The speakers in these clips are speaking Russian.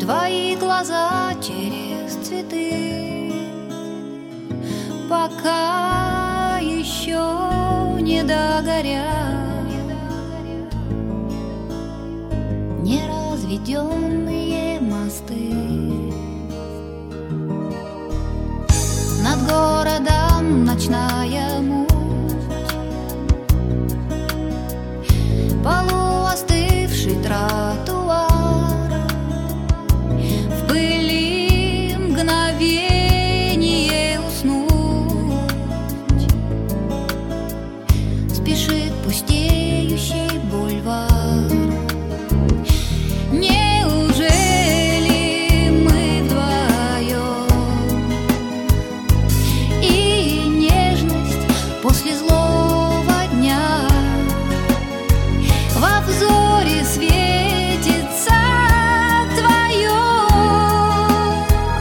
твои глаза через цветы, пока еще не догорят неразведенные мосты. Над городом ночная муть, полуостывший тротуар, в пыли мгновение уснуть спешит пустеющий бульвар. Неужели мы вдвоем, и нежность после злого дня во взоре светится твоем,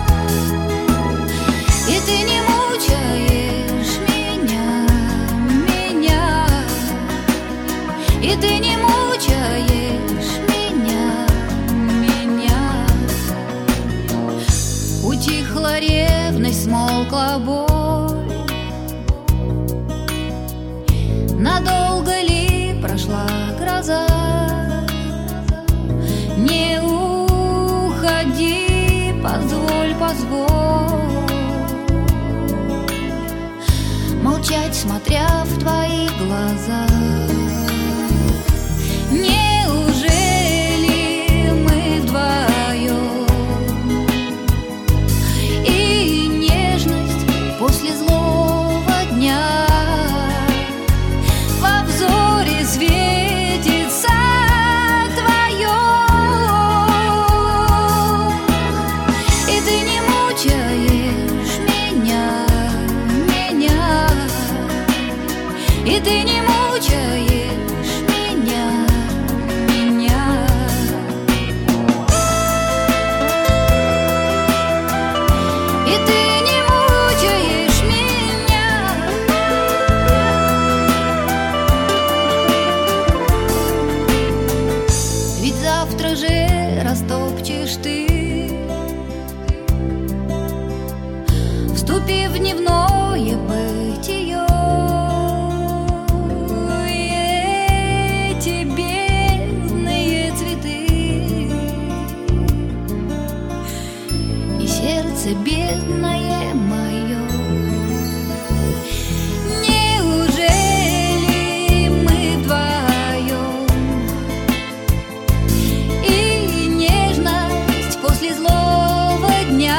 и ты не мучаешь меня, и ты не мучаешь меня. Утихла ревность, смолкла боль, надолго ли прошла гроза? Не уходи, позволь молчать, смотря в твои глаза. Неужели мы вдвоем, и нежность после злого дня во взоре светится твоем, и ты не мучаешь меня, и ты не мучаешь меня. И ты не мучаешь меня. Ведь завтра же растопчешь ты, вступив в дневное бытие. Эти бедные цветы и сердце бедное мое. Неужели мы вдвоем, и нежность после злого дня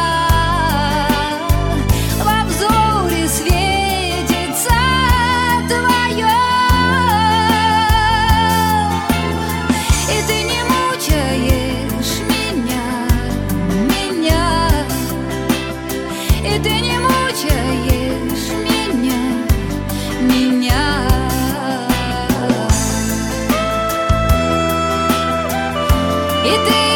во взоре светится твоем, и ты не мучаешь меня, и ты не мучаешь меня. И ты